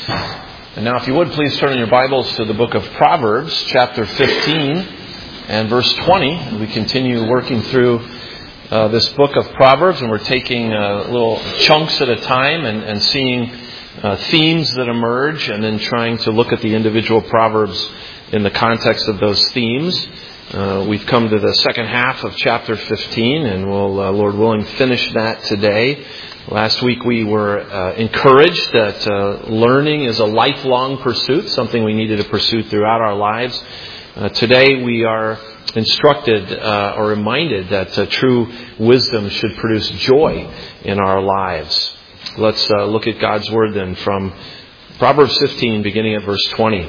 And now if you would, please turn in your Bibles to the book of Proverbs, chapter 15 and verse 20. We continue working through this book of Proverbs, and we're taking little chunks at a time and seeing themes that emerge, and then trying to look at the individual Proverbs in the context of those themes. We've come to the second half of chapter 15, and we'll, Lord willing, finish that today. Last week we were encouraged that learning is a lifelong pursuit, something we needed to pursue throughout our lives. Today we are instructed or reminded that true wisdom should produce joy in our lives. Let's look at God's Word then from Proverbs 15, beginning at verse 20.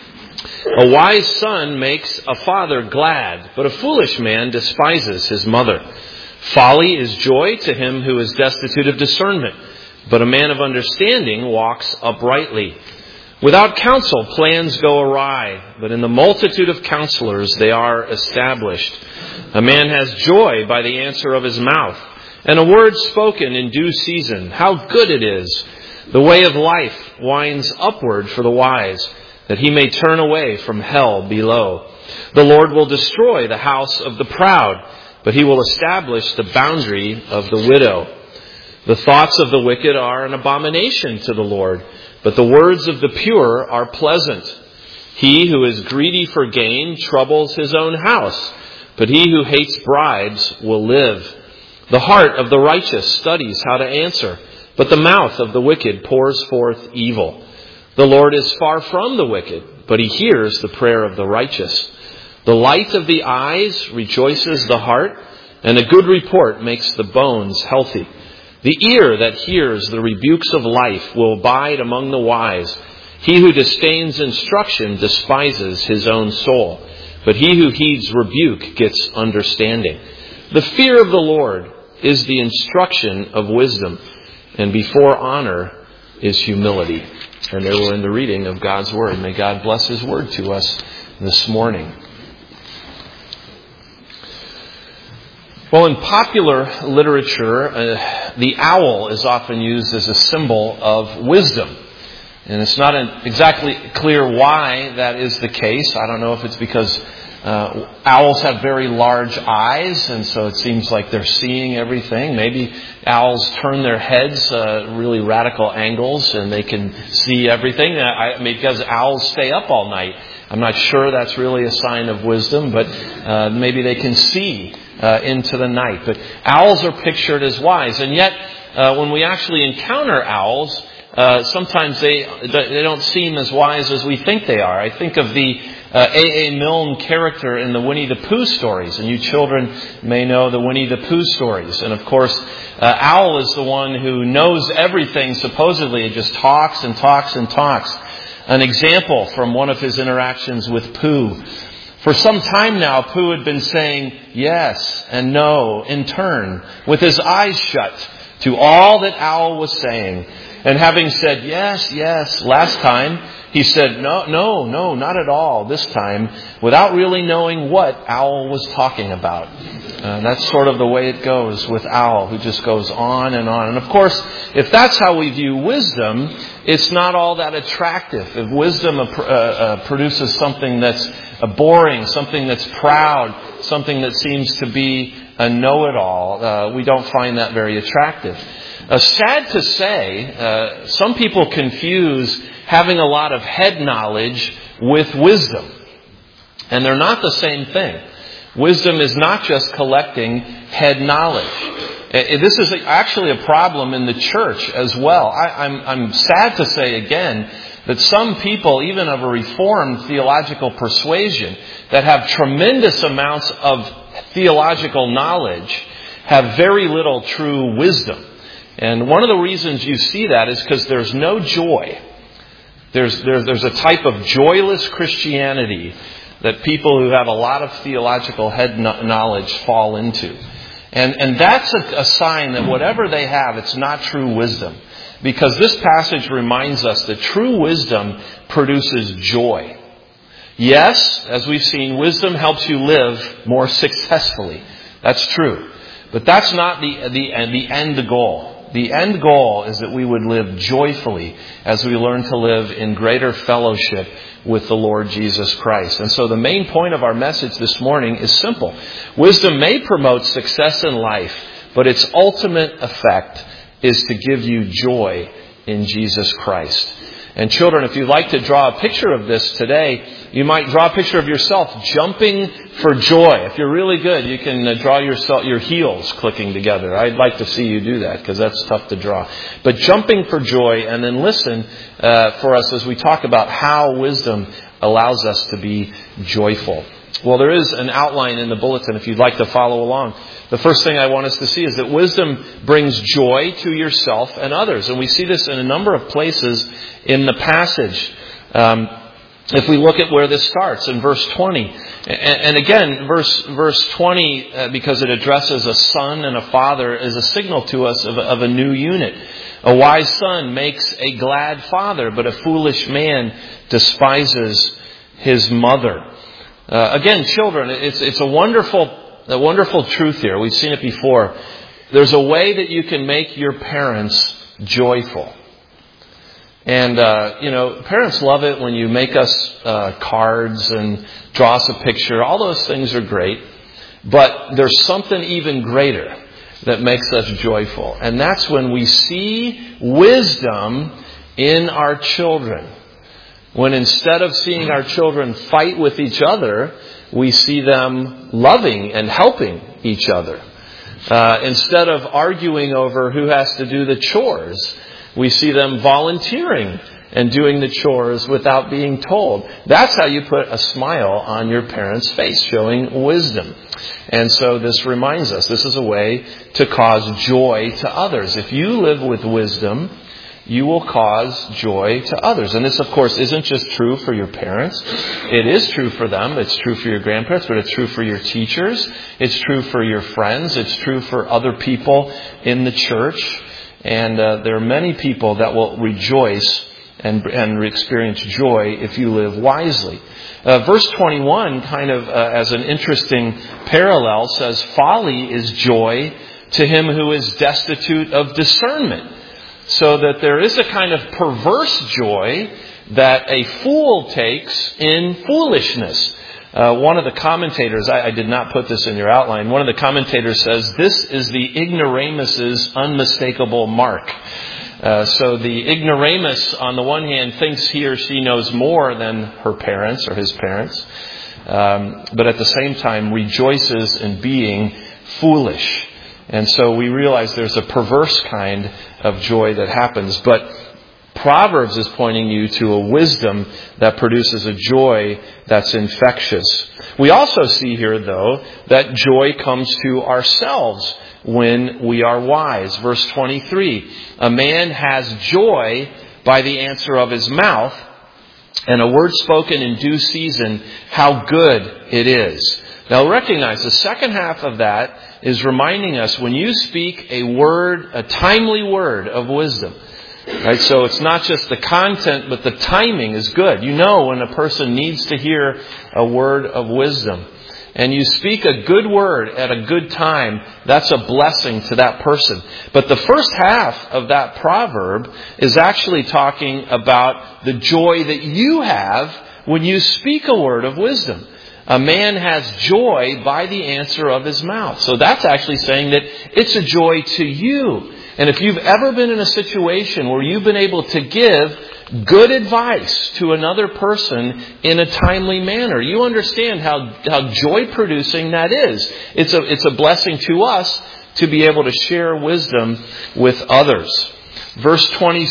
A wise son makes a father glad, but a foolish man despises his mother. Folly is joy to him who is destitute of discernment, but a man of understanding walks uprightly. Without counsel, plans go awry, but in the multitude of counselors they are established. A man has joy by the answer of his mouth, and a word spoken in due season. How good it is! The way of life winds upward for the wise, that he may turn away from hell below. The Lord will destroy the house of the proud, but he will establish the boundary of the widow. The thoughts of the wicked are an abomination to the Lord, but the words of the pure are pleasant. He who is greedy for gain troubles his own house, but he who hates bribes will live. The heart of the righteous studies how to answer, but the mouth of the wicked pours forth evil. The Lord is far from the wicked, but he hears the prayer of the righteous. The light of the eyes rejoices the heart, and a good report makes the bones healthy. The ear that hears the rebukes of life will abide among the wise. He who disdains instruction despises his own soul, but he who heeds rebuke gets understanding. The fear of the Lord is the instruction of wisdom, and before honor is humility. And there we're in the reading of God's Word. May God bless His Word to us this morning. Well, in popular literature, the owl is often used as a symbol of wisdom. And it's not exactly clear why that is the case. I don't know if it's because owls have very large eyes, and so it seems like they're seeing everything. Maybe owls turn their heads really radical angles, and they can see everything. Because owls stay up all night. I'm not sure that's really a sign of wisdom, but maybe they can see into the night. But owls are pictured as wise. And yet, when we actually encounter owls, sometimes they don't seem as wise as we think they are. I think of the A.A. Milne character in the Winnie the Pooh stories. And you children may know the Winnie the Pooh stories. And of course, Owl is the one who knows everything, supposedly. It just talks and talks and talks. An example from one of his interactions with Pooh. For some time now, Pooh had been saying yes and no in turn, with his eyes shut, to all that Owl was saying. And having said yes, yes last time, he said no, not at all this time, without really knowing what Owl was talking about. That's sort of the way it goes with Owl, who just goes on and on. And of course, if that's how we view wisdom, it's not all that attractive. If wisdom produces something that's boring, something that's proud, something that seems to be a know-it-all, we don't find that very attractive. Sad to say, some people confuse having a lot of head knowledge with wisdom. And they're not the same thing. Wisdom is not just collecting head knowledge. This is actually a problem in the church as well. I'm sad to say again that some people, even of a Reformed theological persuasion, that have tremendous amounts of theological knowledge, have very little true wisdom. And one of the reasons you see that is because there's no joy. There's a type of joyless Christianity that people who have a lot of theological head knowledge fall into. And that's a sign that whatever they have, it's not true wisdom. Because this passage reminds us that true wisdom produces joy. Yes, as we've seen, wisdom helps you live more successfully. That's true. But that's not the end goal. the end goal is that we would live joyfully as we learn to live in greater fellowship with the Lord Jesus Christ. And so the main point of our message this morning is simple. Wisdom may promote success in life, but its ultimate effect is to give you joy in Jesus Christ. And children, if you'd like to draw a picture of this today, you might draw a picture of yourself jumping for joy. If you're really good, you can draw your heels clicking together. I'd like to see you do that because that's tough to draw. But jumping for joy, and then listen for us as we talk about how wisdom allows us to be joyful. Well, there is an outline in the bulletin if you'd like to follow along. The first thing I want us to see is that wisdom brings joy to yourself and others. And we see this in a number of places in the passage. If we look at where this starts in verse 20. And again, verse 20, because it addresses a son and a father, is a signal to us of a new unit. A wise son makes a glad father, but a foolish man despises his mother. Again, children, it's a wonderful truth here. We've seen it before. There's a way that you can make your parents joyful. And, parents love it when you make us cards and draw us a picture. All those things are great. But there's something even greater that makes us joyful. And that's when we see wisdom in our children. When instead of seeing our children fight with each other, we see them loving and helping each other. Instead of arguing over who has to do the chores, we see them volunteering and doing the chores without being told. That's how you put a smile on your parent's face, showing wisdom. And so this reminds us, this is a way to cause joy to others. If you live with wisdom, you will cause joy to others. And this, of course, isn't just true for your parents. It is true for them. It's true for your grandparents, but it's true for your teachers. It's true for your friends. It's true for other people in the church. And there are many people that will rejoice and experience joy if you live wisely. Verse 21, kind of as an interesting parallel, says, "Folly is joy to him who is destitute of discernment." So that there is a kind of perverse joy that a fool takes in foolishness. One of the commentators, I did not put this in your outline, one of the commentators says, this is the ignoramus's unmistakable mark. So the ignoramus, on the one hand, thinks he or she knows more than her parents or his parents, but at the same time rejoices in being foolish. And so we realize there's a perverse kind of joy that happens. But Proverbs is pointing you to a wisdom that produces a joy that's infectious. We also see here, though, that joy comes to ourselves when we are wise. Verse 23, "A man has joy by the answer of his mouth, and a word spoken in due season, how good it is." Now recognize the second half of that is reminding us when you speak a word, a timely word of wisdom. Right? So it's not just the content, but the timing is good. You know when a person needs to hear a word of wisdom. And you speak a good word at a good time, that's a blessing to that person. But the first half of that proverb is actually talking about the joy that you have when you speak a word of wisdom. A man has joy by the answer of his mouth. So that's actually saying that it's a joy to you. And if you've ever been in a situation where you've been able to give good advice to another person in a timely manner, you understand how joy-producing that is. It's a blessing to us to be able to share wisdom with others. Verse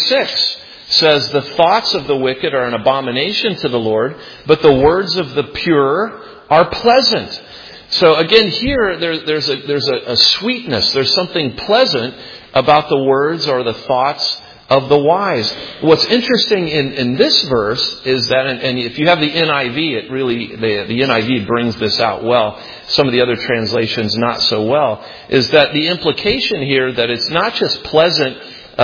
26 says, "The thoughts of the wicked are an abomination to the Lord, but the words of the pure are pleasant." So again, here there's a sweetness. There's something pleasant about the words or the thoughts of the wise. What's interesting in this verse is that, and if you have the NIV, it really the NIV brings this out well. Some of the other translations not so well. Is that the implication here that it's not just pleasant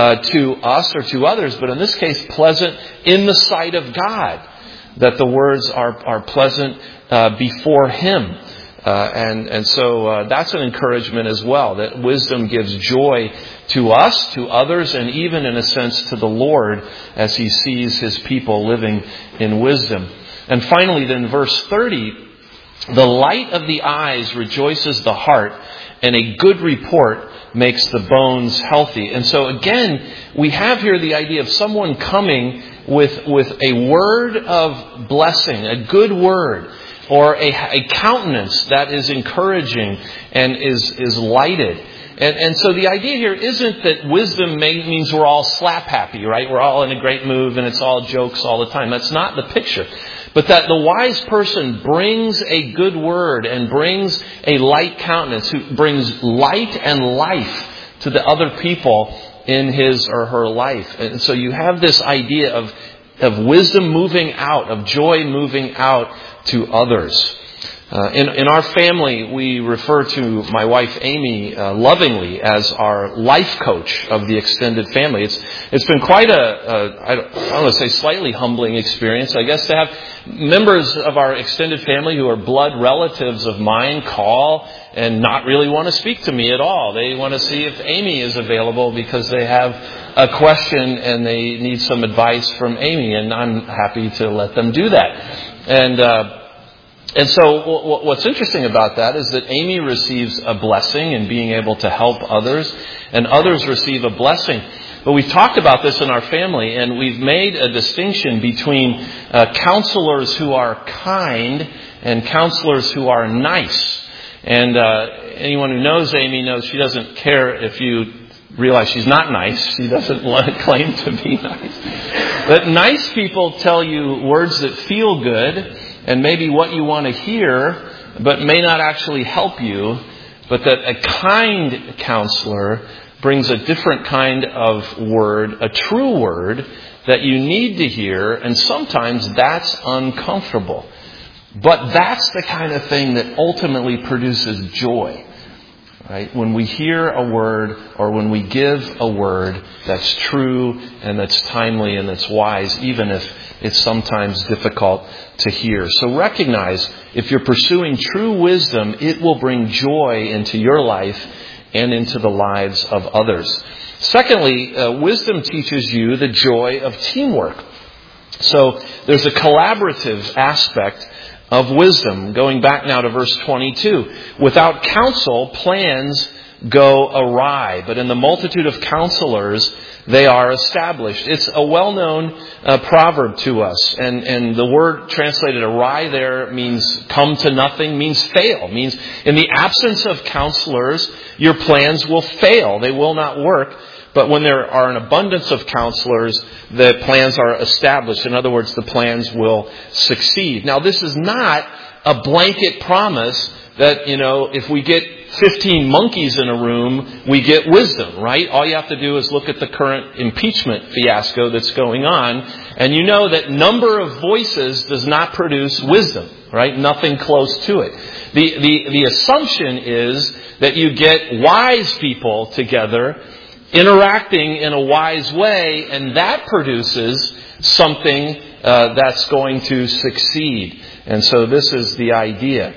to us or to others, but in this case, pleasant in the sight of God. That the words are pleasant before Him. And so that's an encouragement as well, that wisdom gives joy to us, to others, and even in a sense to the Lord as He sees His people living in wisdom. And finally, then verse 30, the light of the eyes rejoices the heart, and a good report makes the bones healthy. And so again, we have here the idea of someone coming with a word of blessing, a good word, or a countenance that is encouraging and is lighted. And so the idea here isn't that wisdom means we're all slap happy, right? We're all in a great mood and it's all jokes all the time. That's not the picture. But that the wise person brings a good word and brings a light countenance, who brings light and life to the other people in his or her life. And so you have this idea of wisdom moving out, of joy moving out to others. In our family, we refer to my wife Amy lovingly as our life coach of the extended family. It's been quite I don't want to say slightly humbling experience, I guess, to have members of our extended family who are blood relatives of mine call and not really want to speak to me at all. They want to see if Amy is available because they have a question and they need some advice from Amy, and I'm happy to let them do that. And so what's interesting about that is that Amy receives a blessing in being able to help others, and others receive a blessing. But we've talked about this in our family, and we've made a distinction between counselors who are kind and counselors who are nice. And anyone who knows Amy knows she doesn't care if you realize she's not nice. She doesn't claim to be nice. But nice people tell you words that feel good and maybe what you want to hear, but may not actually help you. But that a kind counselor brings a different kind of word, a true word that you need to hear, and sometimes that's uncomfortable. But that's the kind of thing that ultimately produces joy. Right? When we hear a word, or when we give a word that's true and that's timely and that's wise, even if it's sometimes difficult to hear. So recognize, if you're pursuing true wisdom, it will bring joy into your life and into the lives of others. Secondly, wisdom teaches you the joy of teamwork. So there's a collaborative aspect of wisdom. Going back now to verse 22. Without counsel, plans go awry, but in the multitude of counselors, they are established. It's a well-known proverb to us. And the word translated awry there means come to nothing, means fail. Means in the absence of counselors, your plans will fail. They will not work. But when there are an abundance of counselors, the plans are established. In other words, the plans will succeed. Now, this is not a blanket promise that, if we get 15 monkeys in a room, we get wisdom, right? All you have to do is look at the current impeachment fiasco that's going on, and you know that number of voices does not produce wisdom, right? Nothing close to it. The assumption is that you get wise people together interacting in a wise way, and that produces something that's going to succeed. And so this is the idea.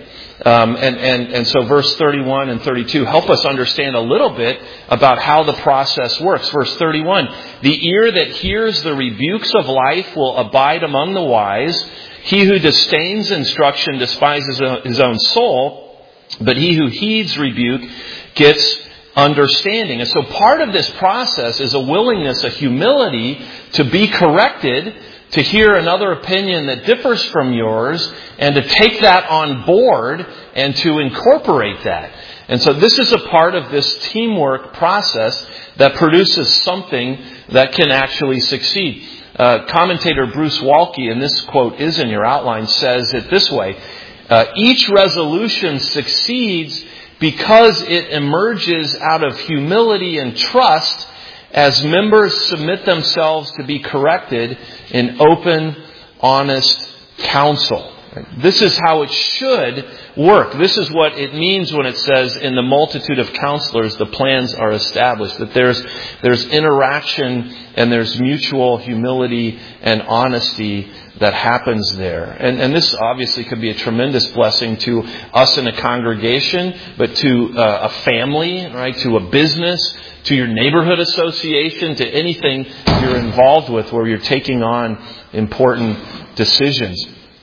And so verse 31 and 32 help us understand a little bit about how the process works. Verse 31, the ear that hears the rebukes of life will abide among the wise. He who disdains instruction despises his own soul, but he who heeds rebuke gets understanding. And so part of this process is a willingness, a humility to be corrected, to hear another opinion that differs from yours, and to take that on board and to incorporate that. And so this is a part of this teamwork process that produces something that can actually succeed. Commentator Bruce Waltke, and this quote is in your outline, says it this way: each resolution succeeds because it emerges out of humility and trust as members submit themselves to be corrected in open, honest counsel. This is how it should work. This is what it means when it says, in the multitude of counselors, the plans are established. That there's interaction and there's mutual humility and honesty that happens there. And this obviously could be a tremendous blessing to us in a congregation, but to a family, right? To a business, to your neighborhood association, to anything you're involved with where you're taking on important decisions.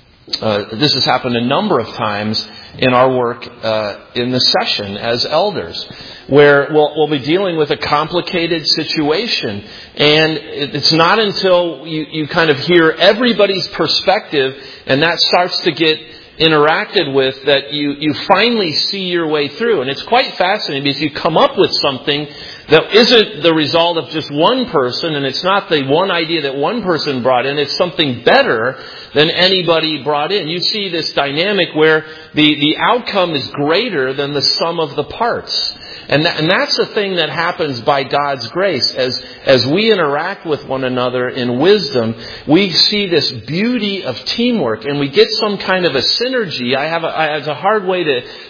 This has happened a number of times in our work in the session as elders, where we'll be dealing with a complicated situation, and it's not until you kind of hear everybody's perspective and that starts to get interacted with that you finally see your way through. And it's quite fascinating because you come up with something that isn't the result of just one person, and it's not the one idea that one person brought in. It's something better than anybody brought in. You see this dynamic where the outcome is greater than the sum of the parts. And that's the thing that happens by God's grace. As we interact with one another in wisdom, we see this beauty of teamwork, and we get some kind of a synergy. It's a hard way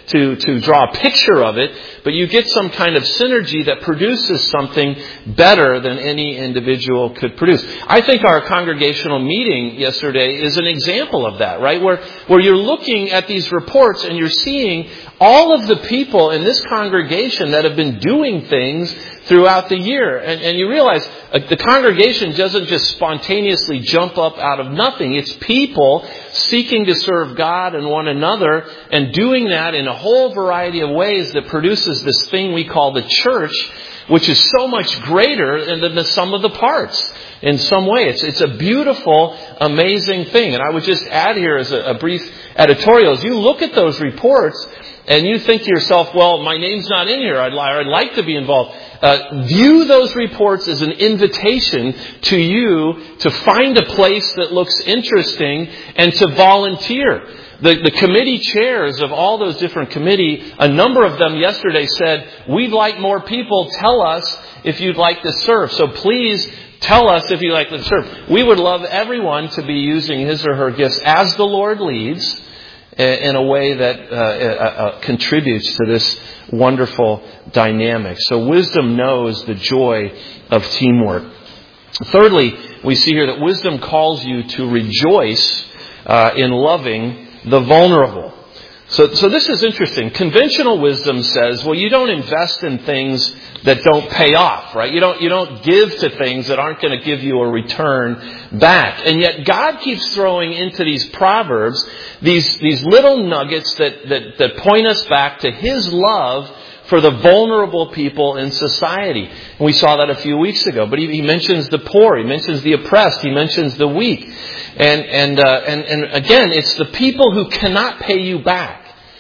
to draw a picture of it, but you get some kind of synergy that produces something better than any individual could produce. I think our congregational meeting yesterday is an example of that, right? Where you're looking at these reports and you're seeing all of the people in this congregation that have been doing things throughout the year. And you realize the congregation doesn't just spontaneously jump up out of nothing. It's people seeking to serve God and one another and doing that in a whole variety of ways that produces this thing we call the church, which is so much greater than the sum of the parts. In some way, it's a beautiful, amazing thing. And I would just add here as a brief editorial, as you look at those reports and you think to yourself, well, my name's not in here, I'd like to be involved. View those reports as an invitation to you to find a place that looks interesting and to volunteer. The committee chairs of all those different committees, a number of them yesterday said, we'd like more people. Tell us if you'd like to serve. So please tell us if you'd like to serve. We would love everyone to be using his or her gifts as the Lord leads in a way that contributes to this wonderful dynamic. So wisdom knows the joy of teamwork. Thirdly, we see here that wisdom calls you to rejoice in loving the vulnerable. So this is interesting. Conventional wisdom says, well, you don't invest in things that don't pay off, right? You don't give to things that aren't going to give you a return back. And yet God keeps throwing into these proverbs these little nuggets that point us back to His love for the vulnerable people in society. And we saw that a few weeks ago. But he mentions the poor, he mentions the oppressed, he mentions the weak. And again, it's the people who cannot pay you back.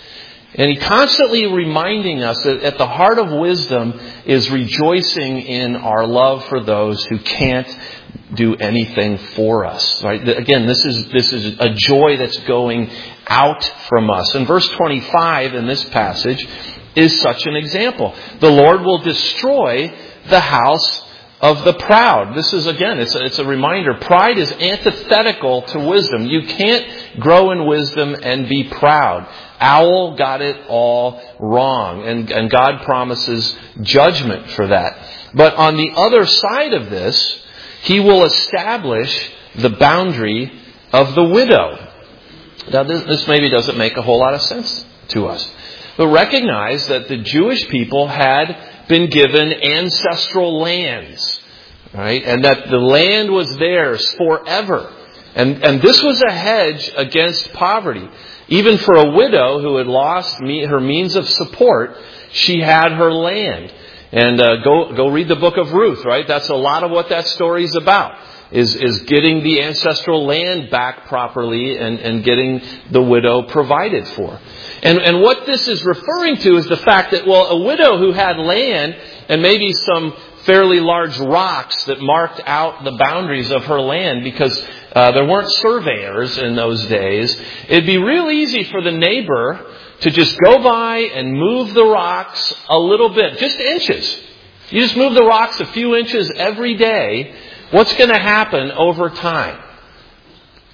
And He constantly reminding us that at the heart of wisdom is rejoicing in our love for those who can't do anything for us. Right? Again, this is a joy that's going out from us. And verse 25 in this passage is such an example. The Lord will destroy the house of the proud. This is, again, it's a reminder. Pride is antithetical to wisdom. You can't grow in wisdom and be proud. Owl got it all wrong. And God promises judgment for that. But on the other side of this, He will establish the boundary of the widow. Now, this maybe doesn't make a whole lot of sense to us. But recognize that the Jewish people had been given ancestral lands, right? And that the land was theirs forever. And this was a hedge against poverty. Even for a widow who had lost her means of support, she had her land. And go read the book of Ruth, right? That's a lot of what that story is about. Is getting the ancestral land back properly and getting the widow provided for. And what this is referring to is the fact that, well, a widow who had land and maybe some fairly large rocks that marked out the boundaries of her land because there weren't surveyors in those days, it'd be real easy for the neighbor to just go by and move the rocks a little bit, just inches. You just move the rocks a few inches every day. What's going to happen over time?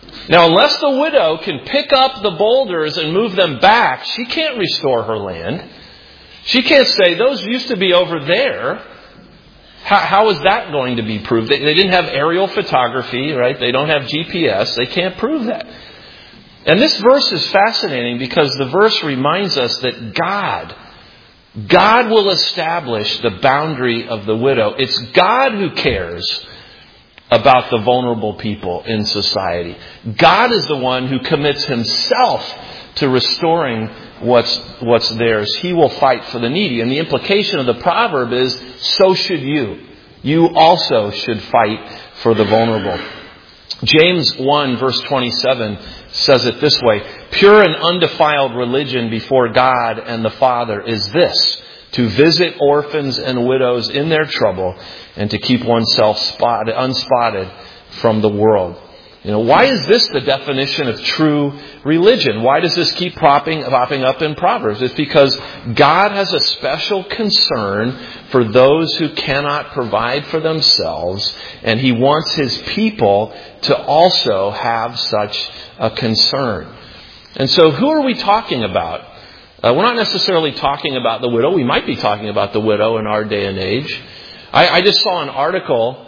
Now, unless the widow can pick up the boulders and move them back, she can't restore her land. She can't say, those used to be over there. How is that going to be proved? They didn't have aerial photography, right? They don't have GPS. They can't prove that. And this verse is fascinating because the verse reminds us that God will establish the boundary of the widow. It's God who cares about the vulnerable people in society. God is the one who commits himself to restoring what's theirs. He will fight for the needy. And the implication of the proverb is, so should you. You also should fight for the vulnerable. James 1 verse 27 says it this way, pure and undefiled religion before God and the Father is this, to visit orphans and widows in their trouble and to keep oneself unspotted from the world. Why is this the definition of true religion? Why does this keep popping up in Proverbs? It's because God has a special concern for those who cannot provide for themselves, and He wants His people to also have such a concern. And so who are we talking about? We're not necessarily talking about the widow. We might be talking about the widow in our day and age. I just saw an article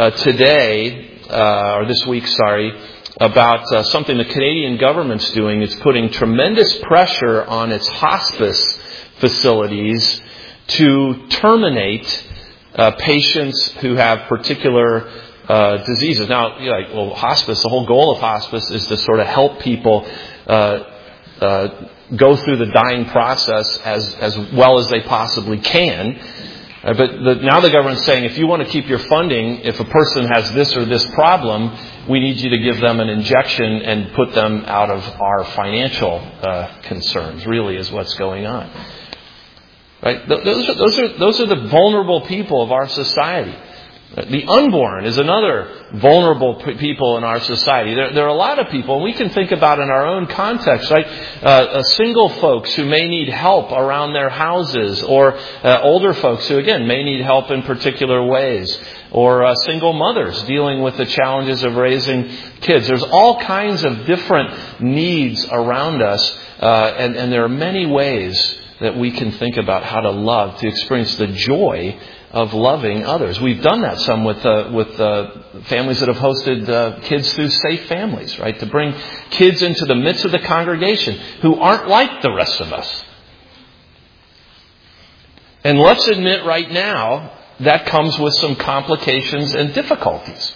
this week, about something the Canadian government's doing. It's putting tremendous pressure on its hospice facilities to terminate patients who have particular diseases. Now, you're like, well, hospice, the whole goal of hospice is to sort of help people go through the dying process as well as they possibly can. But now the government's saying, if you want to keep your funding, if a person has this or this problem, we need you to give them an injection and put them out of our financial concerns, really is what's going on. Right? Those are the vulnerable people of our society. The unborn is another vulnerable people in our society. There are a lot of people, and we can think about in our own context, right? Single folks who may need help around their houses, or older folks who, again, may need help in particular ways, or single mothers dealing with the challenges of raising kids. There's all kinds of different needs around us, and there are many ways that we can think about how to love, to experience the joy of loving others. We've done that some with families that have hosted kids through Safe Families, right? To bring kids into the midst of the congregation who aren't like the rest of us. And let's admit right now that comes with some complications and difficulties.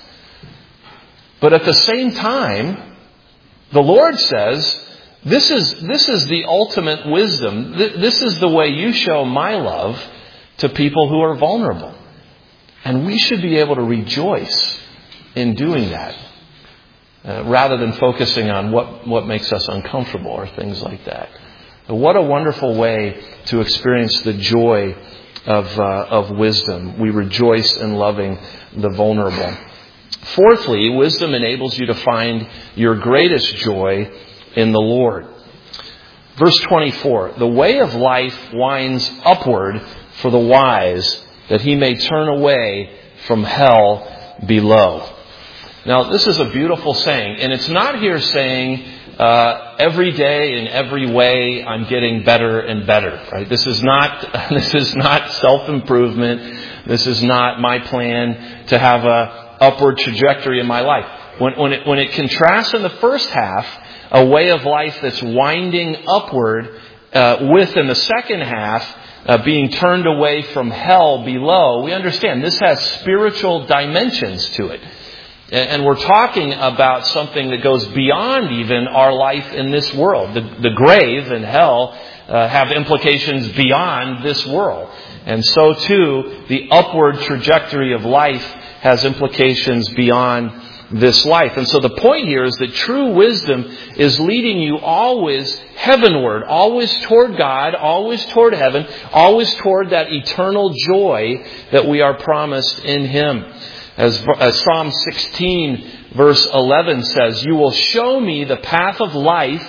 But at the same time, the Lord says, this is the ultimate wisdom. This is the way you show my love to people who are vulnerable. And we should be able to rejoice in doing that, rather than focusing on what makes us uncomfortable or things like that. But what a wonderful way to experience the joy of wisdom. We rejoice in loving the vulnerable. Fourthly, wisdom enables you to find your greatest joy in the Lord. Verse 24, the way of life winds upward for the wise, that he may turn away from hell below. Now, this is a beautiful saying, and it's not here saying every day in every way I'm getting better and better. Right? This is not self-improvement. This is not my plan to have a upward trajectory in my life. When it contrasts in the first half a way of life that's winding upward, with in the second half being turned away from hell below, we understand this has spiritual dimensions to it. And we're talking about something that goes beyond even our life in this world. The grave and hell have implications beyond this world. And so too, the upward trajectory of life has implications beyond this life. And so the point here is that true wisdom is leading you always heavenward, always toward God, always toward heaven, always toward that eternal joy that we are promised in Him. As Psalm 16 verse 11 says, you will show me the path of life.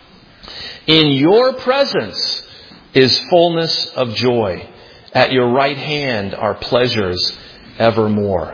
In your presence is fullness of joy. At your right hand are pleasures evermore.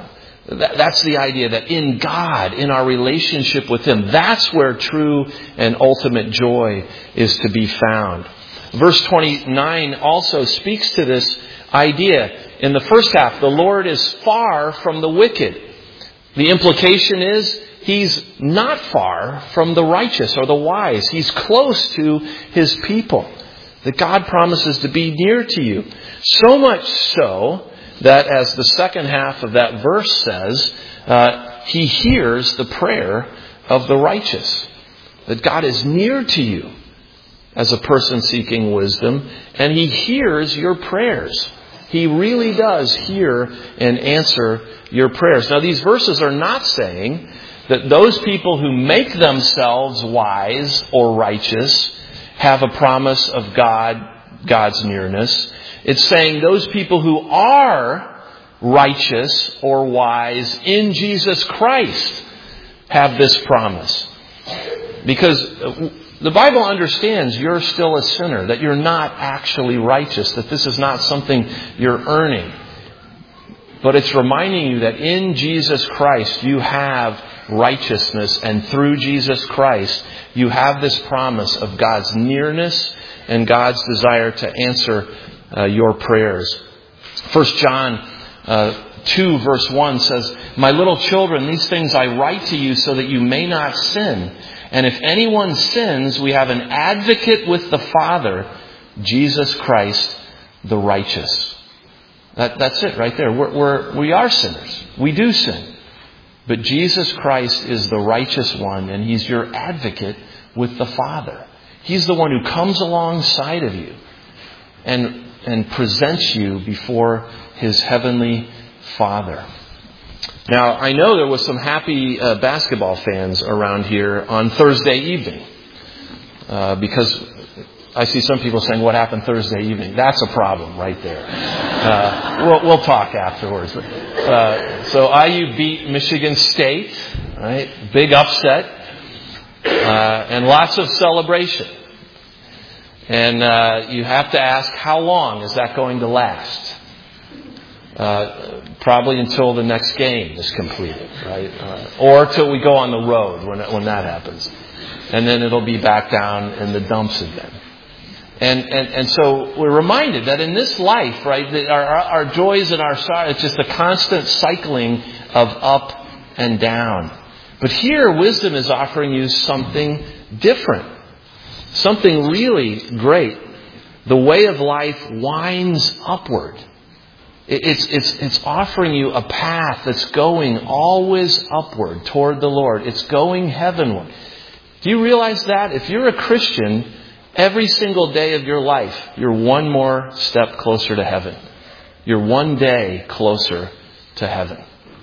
That's the idea that in God, in our relationship with Him, that's where true and ultimate joy is to be found. Verse 29 also speaks to this idea. In the first half, the Lord is far from the wicked. The implication is He's not far from the righteous or the wise. He's close to His people. That God promises to be near to you. So much so that, as the second half of that verse says, He hears the prayer of the righteous. That God is near to you as a person seeking wisdom, and He hears your prayers. He really does hear and answer your prayers. Now, these verses are not saying that those people who make themselves wise or righteous have a promise of God's nearness. It's saying those people who are righteous or wise in Jesus Christ have this promise. Because the Bible understands you're still a sinner, that you're not actually righteous, that this is not something you're earning. But it's reminding you that in Jesus Christ you have righteousness, and through Jesus Christ you have this promise of God's nearness and God's desire to answer your prayers. 1 John 2 verse 1 says, "My little children, these things I write to you so that you may not sin. And if anyone sins, we have an advocate with the Father, Jesus Christ the righteous." That's it right there. We are sinners. We do sin. But Jesus Christ is the righteous one, and He's your advocate with the Father. He's the one who comes alongside of you and presents you before His heavenly Father. Now, I know there was some happy basketball fans around here on Thursday evening. Because I see some people saying, "What happened Thursday evening?" That's a problem right there. We'll talk afterwards. So IU beat Michigan State, right? Big upset. And lots of celebration. And you have to ask, how long is that going to last? Probably until the next game is completed, right? Or till we go on the road when that happens. And then it'll be back down in the dumps again. And so we're reminded that in this life, right, that our joys and our sorrows, it's just a constant cycling of up and down. But here, wisdom is offering you something different. Something really great. The way of life winds upward. It's offering you a path that's going always upward toward the Lord. It's going heavenward. Do you realize that? If you're a Christian, every single day of your life, you're one more step closer to heaven. You're one day closer to heaven.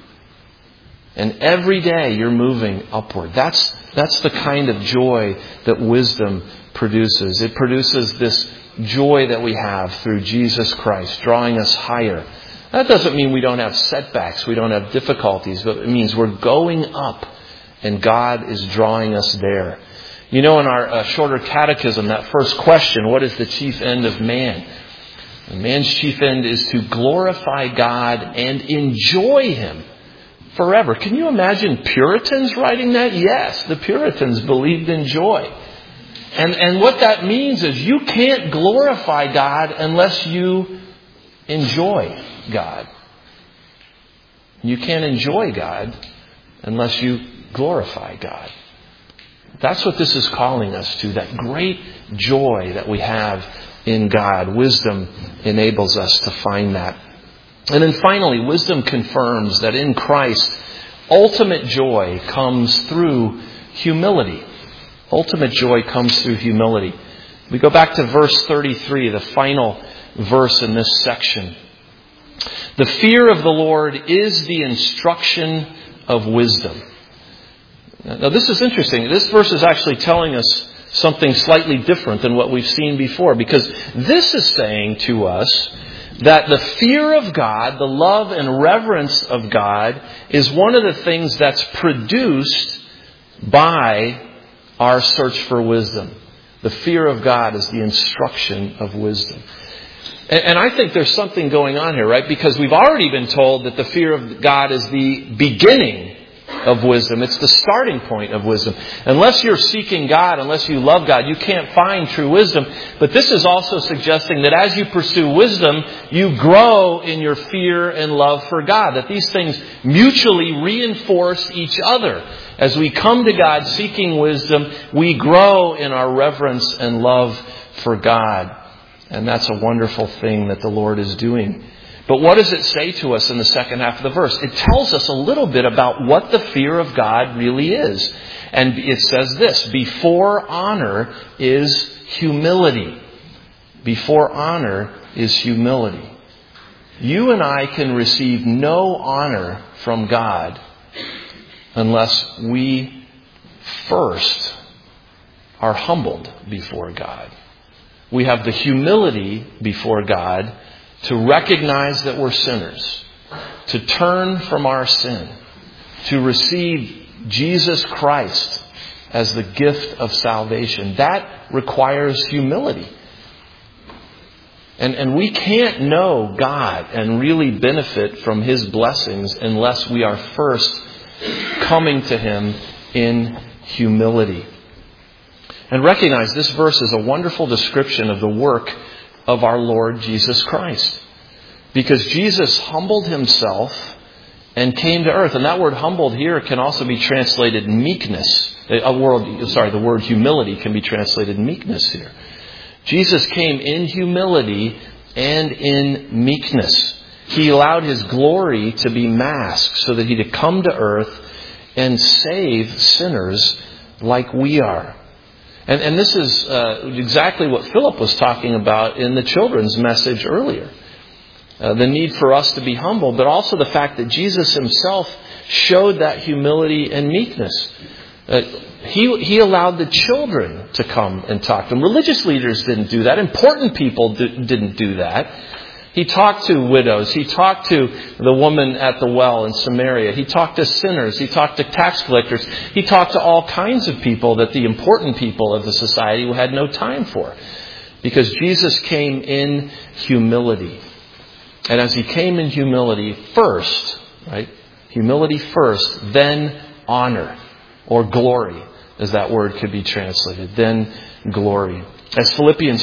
And every day you're moving upward. That's the kind of joy that wisdom produces. It produces this joy that we have through Jesus Christ, drawing us higher. That doesn't mean we don't have setbacks, we don't have difficulties, but it means we're going up and God is drawing us there. You know, in our shorter catechism, that first question, what is the chief end of man? And man's chief end is to glorify God and enjoy Him forever. Can you imagine Puritans writing that? Yes, the Puritans believed in joy. And what that means is you can't glorify God unless you enjoy God. You can't enjoy God unless you glorify God. That's what this is calling us to, that great joy that we have in God. Wisdom enables us to find that. And then finally, wisdom confirms that in Christ, ultimate joy comes through humility. Ultimate joy comes through humility. We go back to verse 33, the final verse in this section. The fear of the Lord is the instruction of wisdom. Now this is interesting. This verse is actually telling us something slightly different than what we've seen before, because this is saying to us that the fear of God, the love and reverence of God, is one of the things that's produced by our search for wisdom. The fear of God is the instruction of wisdom. And I think there's something going on here, right? Because we've already been told that the fear of God is the beginning of wisdom. It's the starting point of wisdom. Unless you're seeking God, unless you love God, you can't find true wisdom. But this is also suggesting that as you pursue wisdom, you grow in your fear and love for God. That these things mutually reinforce each other. As we come to God seeking wisdom, we grow in our reverence and love for God. And that's a wonderful thing that the Lord is doing. But what does it say to us in the second half of the verse? It tells us a little bit about what the fear of God really is. And it says this: before honor is humility. Before honor is humility. You and I can receive no honor from God unless we first are humbled before God. We have the humility before God to recognize that we're sinners, to turn from our sin, to receive Jesus Christ as the gift of salvation. That requires humility. And we can't know God and really benefit from His blessings unless we are first coming to Him in humility. And recognize this verse is a wonderful description of the work of our Lord Jesus Christ. Because Jesus humbled Himself and came to earth. And that word humbled here can also be translated meekness. The word humility can be translated meekness here. Jesus came in humility and in meekness. He allowed His glory to be masked so that He could come to earth and save sinners like we are. And this is exactly what Philip was talking about in the children's message earlier. The need for us to be humble, but also the fact that Jesus Himself showed that humility and meekness. He allowed the children to come and talk to Him. Religious leaders didn't do that. Important people didn't do that. He talked to widows. He talked to the woman at the well in Samaria. He talked to sinners. He talked to tax collectors. He talked to all kinds of people that the important people of the society had no time for. Because Jesus came in humility. And as He came in humility first, right? Humility first, then honor or glory, as that word could be translated. Then glory. As Philippians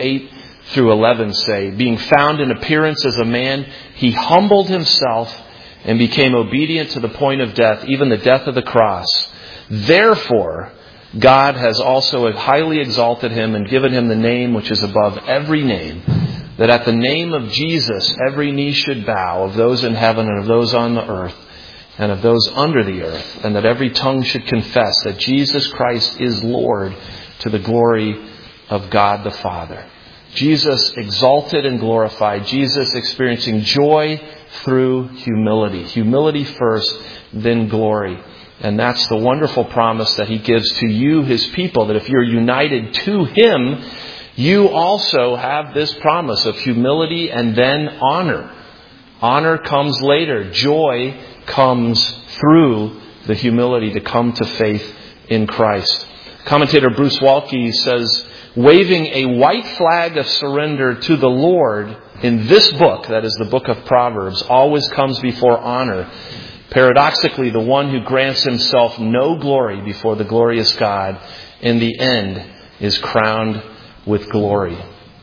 2:8-11 say, being found in appearance as a man, He humbled Himself and became obedient to the point of death, even the death of the cross. Therefore, God has also highly exalted Him and given Him the name which is above every name, that at the name of Jesus every knee should bow, of those in heaven and of those on the earth and of those under the earth, and that every tongue should confess that Jesus Christ is Lord, to the glory of God the Father. Jesus exalted and glorified. Jesus experiencing joy through humility. Humility first, then glory. And that's the wonderful promise that He gives to you, His people, that if you're united to Him, you also have this promise of humility and then honor. Honor comes later. Joy comes through the humility to come to faith in Christ. Commentator Bruce Waltke says, waving a white flag of surrender to the Lord in this book, that is the book of Proverbs, always comes before honor. Paradoxically, the one who grants himself no glory before the glorious God, in the end is crowned with glory.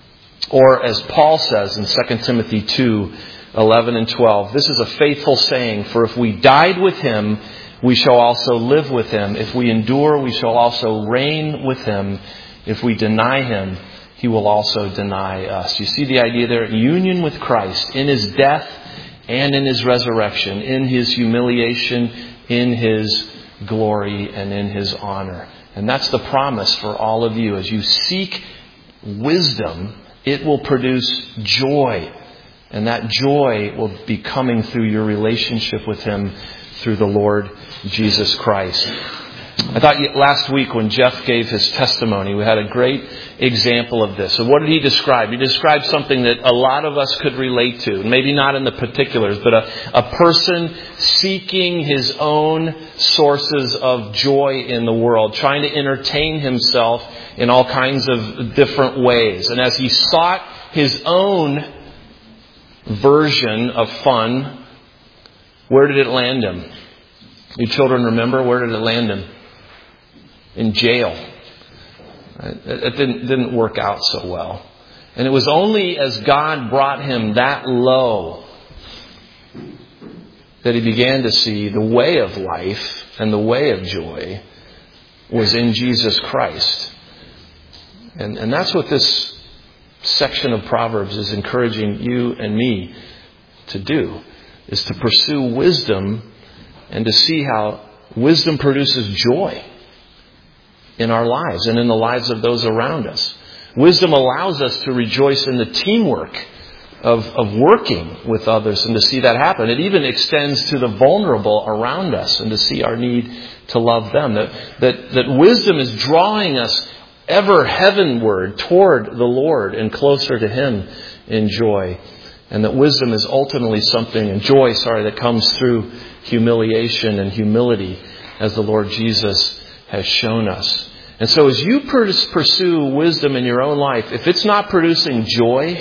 Or as Paul says in 2 Timothy 2:11 and 12, this is a faithful saying, for if we died with Him, we shall also live with Him. If we endure, we shall also reign with Him. If we deny Him, He will also deny us. You see the idea there? Union with Christ in His death and in His resurrection, in His humiliation, in His glory, and in His honor. And that's the promise for all of you. As you seek wisdom, it will produce joy. And that joy will be coming through your relationship with Him through the Lord Jesus Christ. I thought last week when Jeff gave his testimony, we had a great example of this. So what did he describe? He described something that a lot of us could relate to. Maybe not in the particulars, but a person seeking his own sources of joy in the world, trying to entertain himself in all kinds of different ways. And as he sought his own version of fun, where did it land him? You children remember, where did it land him? In jail. It didn't work out so well. And it was only as God brought him that low that he began to see the way of life and the way of joy was in Jesus Christ. And that's what this section of Proverbs is encouraging you and me to do, is to pursue wisdom and to see how wisdom produces joy in our lives and in the lives of those around us. Wisdom allows us to rejoice in the teamwork of working with others and to see that happen. It even extends to the vulnerable around us and to see our need to love them. That wisdom is drawing us ever heavenward toward the Lord and closer to Him in joy. And that wisdom is ultimately something, and joy, that comes through humiliation and humility, as the Lord Jesus has shown us. And so as you pursue wisdom in your own life, if it's not producing joy,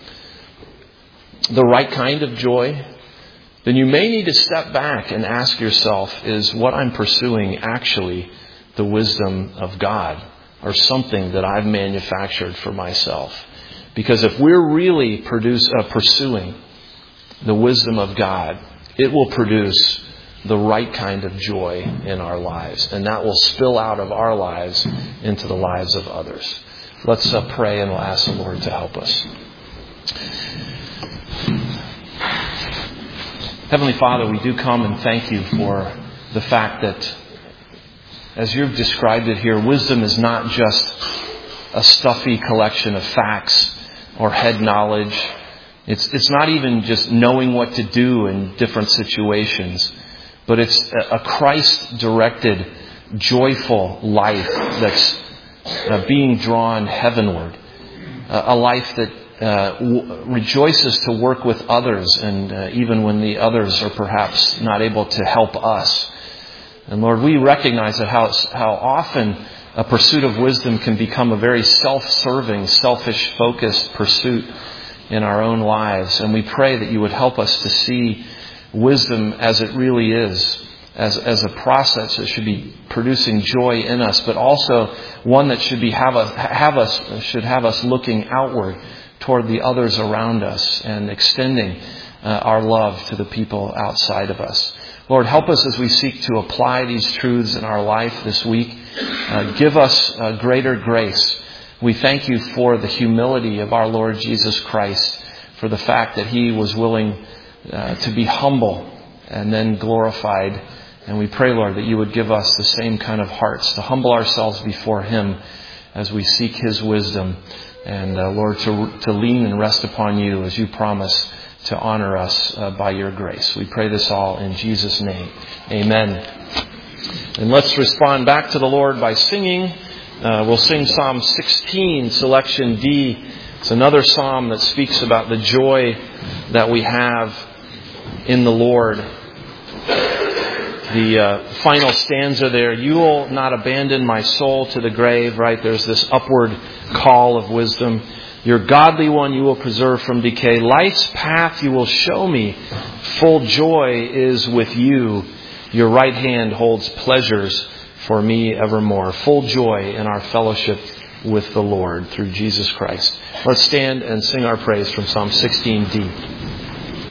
the right kind of joy, then you may need to step back and ask yourself, is what I'm pursuing actually the wisdom of God, or something that I've manufactured for myself? Because if we're really pursuing the wisdom of God, it will produce the right kind of joy in our lives. And that will spill out of our lives into the lives of others. Let's pray, and we'll ask the Lord to help us. Heavenly Father, we do come and thank you for the fact that, as you've described it here, wisdom is not just a stuffy collection of facts or head knowledge. It's not even just knowing what to do in different situations, but it's a Christ-directed, joyful life that's being drawn heavenward. A life that rejoices to work with others, and even when the others are perhaps not able to help us. And Lord, we recognize that how often a pursuit of wisdom can become a very self-serving, selfish-focused pursuit in our own lives. And we pray that you would help us to see wisdom as it really is, as a process that should be producing joy in us, but also one that should have us looking outward toward the others around us and extending our love to the people outside of us. Lord, help us as we seek to apply these truths in our life this week. Give us greater grace. We thank you for the humility of our Lord Jesus Christ, for the fact that He was willing to be humble and then glorified. And we pray, Lord, that you would give us the same kind of hearts to humble ourselves before Him as we seek His wisdom. And Lord, to lean and rest upon you as you promise to honor us by your grace. We pray this all in Jesus' name. Amen. And let's respond back to the Lord by singing. We'll sing Psalm 16, selection D. It's another psalm that speaks about the joy that we have in the Lord. The final stanza there, you will not abandon my soul to the grave, right? There's this upward call of wisdom. Your godly one you will preserve from decay. Life's path you will show me. Full joy is with you. Your right hand holds pleasures for me evermore. Full joy in our fellowship with the Lord through Jesus Christ. Let's stand and sing our praise from Psalm 16D.